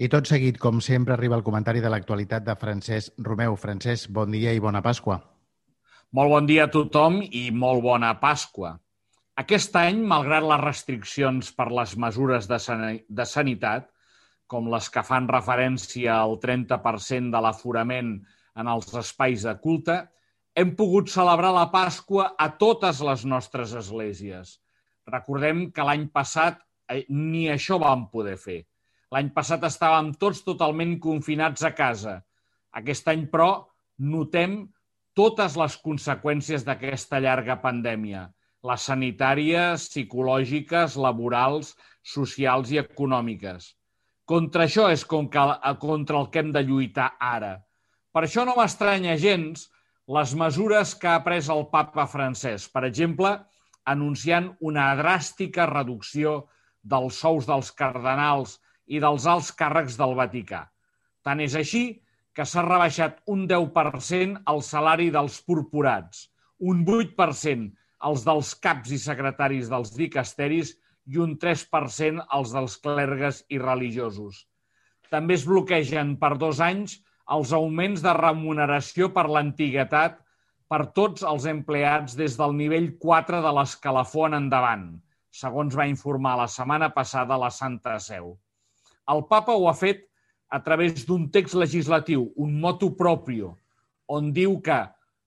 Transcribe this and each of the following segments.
I tot seguit, com sempre, arriba el comentari de l'actualitat de Francesc Romeu. Francesc, bon dia i bona Pasqua. Molt bon dia a tothom i molt bona Pasqua. Aquest any, malgrat les restriccions per les mesures de sanitat, com les que fan referència al 30% de l'aforament en els espais de culte, hem pogut celebrar la Pasqua a totes les nostres esglésies. Recordem que l'any passat ni això vam poder fer. L'any passat estàvem tots totalment confinats a casa. Aquest any, però, notem totes les conseqüències d'aquesta llarga pandèmia, les sanitàries, psicològiques, laborals, socials i econòmiques. Contra això és contra el que hem de lluitar ara. Per això no m'estranya gens les mesures que ha pres el papa Francesc, per exemple, anunciant una dràstica reducció dels sous dels cardenals i dels alts càrrecs del Vaticà. Tant és així que s'ha rebaixat un 10% el salari dels purpurats, un 8% els dels caps i secretaris dels dicasteris i un 3% els dels clergues i religiosos. També es bloquegen per 2 anys els augments de remuneració per l'antiguitat per tots els empleats des del nivell 4 de l'escalafó en endavant, segons va informar la setmana passada la Santa Seu. El papa ho ha fet a través d'un text legislatiu, un motu proprio, on diu que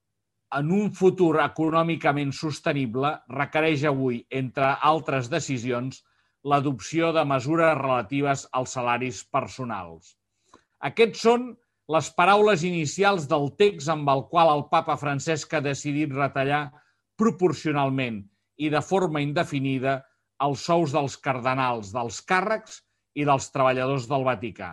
en un futur econòmicament sostenible requereix avui, entre altres decisions, l'adopció de mesures relatives als salaris personals. Aquests són les paraules inicials del text amb el qual el papa Francesc ha decidit retallar proporcionalment i de forma indefinida els sous dels cardenals, dels càrrecs i dels treballadors del Vaticà.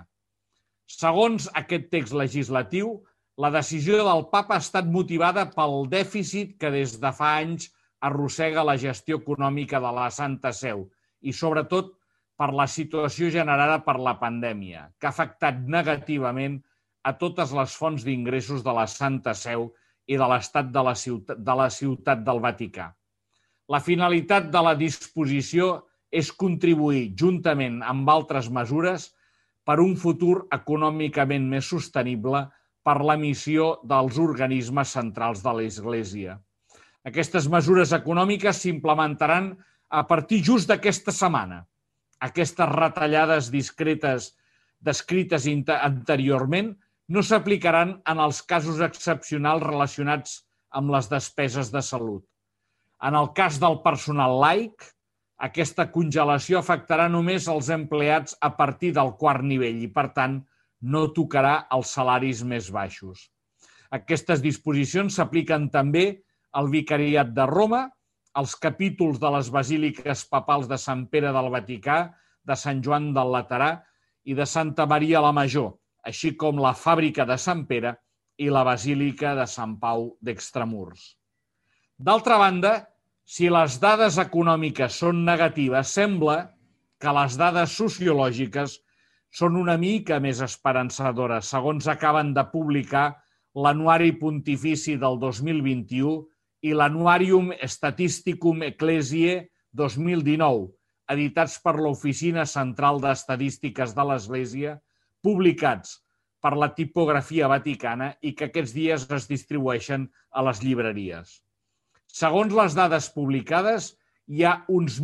Segons aquest text legislatiu, la decisió del papa ha estat motivada pel dèficit que des de fa anys arrossega la gestió econòmica de la Santa Seu i, sobretot, per la situació generada per la pandèmia, que ha afectat negativament a totes les fonts d'ingressos de la Santa Seu i de l'estat de la ciutat del Vaticà. La finalitat de la disposició és contribuir, juntament amb altres mesures, per un futur econòmicament més sostenible per la missió dels organismes centrals de l'Església. Aquestes mesures econòmiques s'implementaran a partir just d'aquesta setmana. Aquestes retallades discretes descrites anteriorment no s'aplicaran en els casos excepcionals relacionats amb les despeses de salut. En el cas del personal laic, aquesta congelació afectarà només els empleats a partir del 4è nivell i, per tant, no tocarà els salaris més baixos. Aquestes disposicions s'apliquen també al Vicariat de Roma, als capítols de les basíliques papals de Sant Pere del Vaticà, de Sant Joan del Laterà i de Santa Maria la Major, així com la Fàbrica de Sant Pere i la Basílica de Sant Pau d'Extramurs. D'altra banda, si les dades econòmiques són negatives, sembla que les dades sociològiques són una mica més esperançadores, segons acaben de publicar l'Anuari Pontifici del 2021 i l'Annuarium Statisticum Ecclesiae 2019, editats per l'Oficina Central d'Estadístiques de l'Església, publicats per la Tipografia Vaticana i que aquests dies es distribueixen a les llibreries. Segons les dades publicades, hi ha uns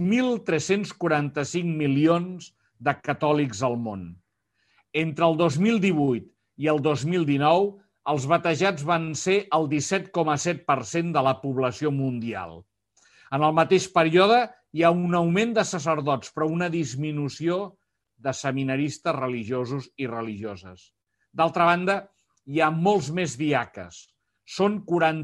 1.345 milions de catòlics al món. Entre el 2018 i el 2019, els batejats van ser el 17,7% de la població mundial. En el mateix període hi ha un augment de sacerdots, però una disminució de seminaristes religiosos i religioses. D'altra banda, hi ha molts més diaques. Són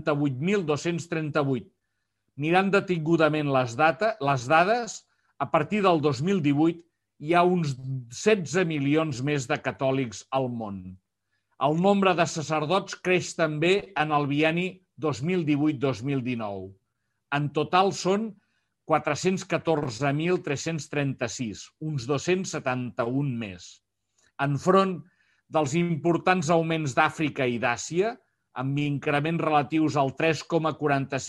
48.238. Mirant detingudament les dades, a partir del 2018 hi ha uns 16 milions més de catòlics al món. El nombre de sacerdots creix també en el bienni 2018-2019. En total són 414.336, uns 271 més. Enfront dels importants augments d'Àfrica i d'Àsia, amb increments relatius al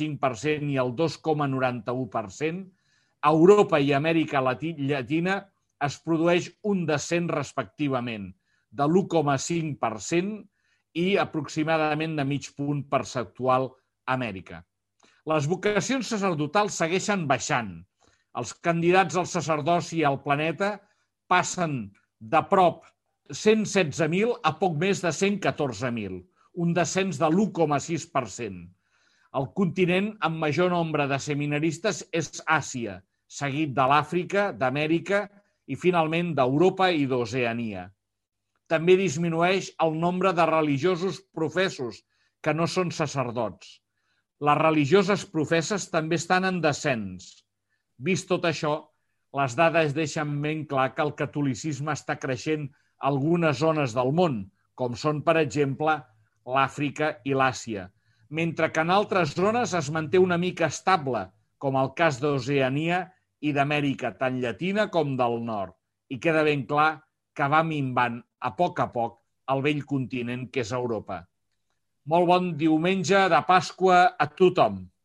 3,45% i al 2,91%, a Europa i Amèrica Llatina es produeix un descens respectivament de l'1,5% i aproximadament de mig punt percentual a Amèrica. Les vocacions sacerdotals segueixen baixant. Els candidats al sacerdoci al planeta passen de prop 116.000 a poc més de 114.000, un descens de l'1,6%. El continent amb major nombre de seminaristes és Àsia, seguit de l'Àfrica, d'Amèrica i finalment d'Europa i d'Oceania. També disminueix el nombre de religiosos professos que no són sacerdots. Les religioses professes també estan en descens. Vist tot això, les dades deixen ben clar que el catolicisme està creixent a algunes zones del món, com són, per exemple, l'Àfrica i l'Àsia, mentre que en altres zones es manté una mica estable, com el cas d'Oceania i d'Amèrica, tant llatina com del nord, i queda ben clar que va minvant a poc el vell continent que és Europa. Molt bon diumenge de Pasqua a tothom!